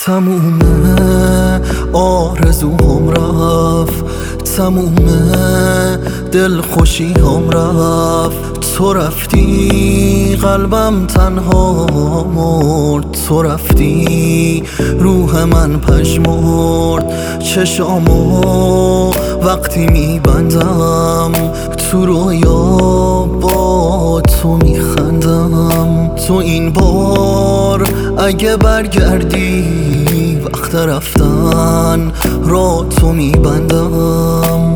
تمومه آرزوهام رفت، تمومه دلخوشی هم رفت. تو رفتی قلبم تنها مرد، تو رفتی روح من پژمرد. چشامو وقتی میبندم تو رویا با تو میخندم. تو این بار اگه برگردی وقت رفتن را تو میبندم.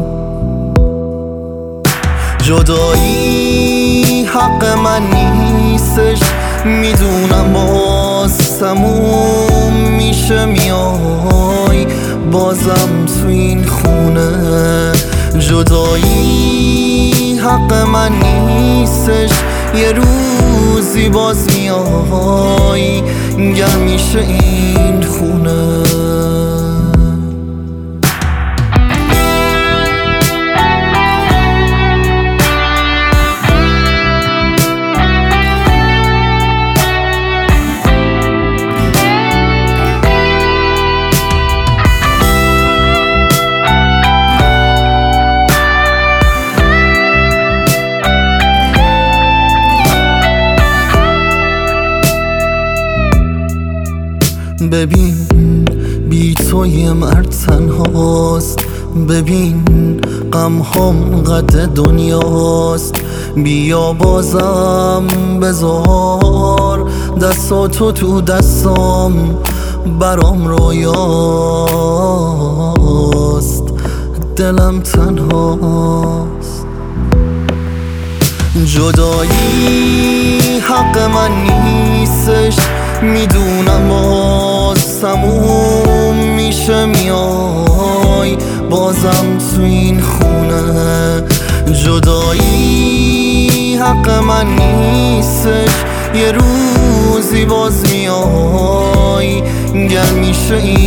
جدایی حق من نیستش، میدونم باز تموم میشه، میای بازم تو این خونه. جدایی حق من نیستش، یه روزی باز میای گرم میشه این خونه. ببین بی تو یه مرد تنهاست، ببین غم هم قد دنیاست. بیا بازم بذار دستاتو تو دستام، برام رویاست دلم تنهاست. جدایی حق من نیستش، میدونم باز تموم میشه، میای بازم تو این خونه. جدایی حق من نیستش، یه روزی باز میای گرم میشه این